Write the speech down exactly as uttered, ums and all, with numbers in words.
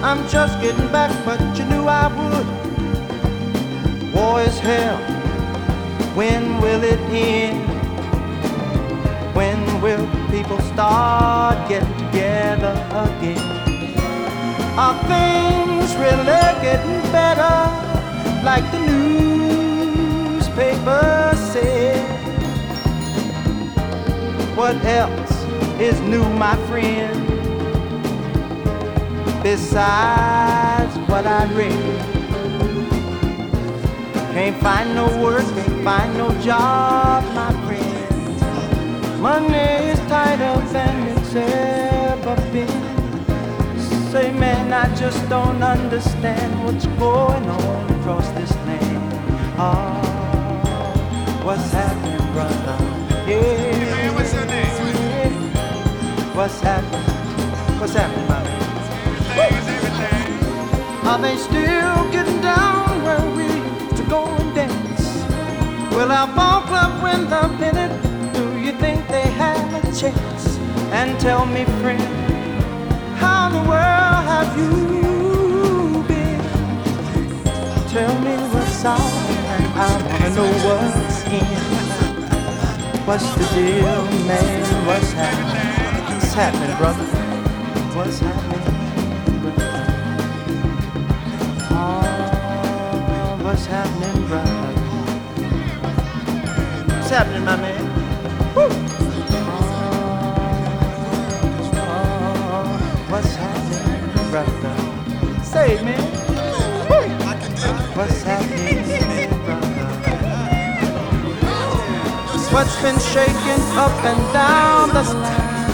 I'm just getting back, but you knew I would. War is hell, when will it end? When will people start getting together again? Are things really getting better, like the newspaper said? What else is new, my friend, besides what I read? Can't find no work, can't find no job, my friend. Money is tighter than it's ever been. Say, man, I just don't understand what's going on across this land. Oh, what's happening, brother? Yeah. Man, what's your name? What's happening? What's happening, my man? Everything is everything. Are they still getting down where we used to go and dance? Will our ball club win the pennant? Do you think they have a chance? And tell me, friend, how in the world have you been? Tell me what's out, and I wanna know what's in. What's the deal, man? What's happening? What's happening, brother? What's happening, brother? Oh, what's happening, brother? What's happening, my man? Woo! Oh, what's happening, brother? Say it, man. Woo! What's happening, brother? What's been shaking up and down the line?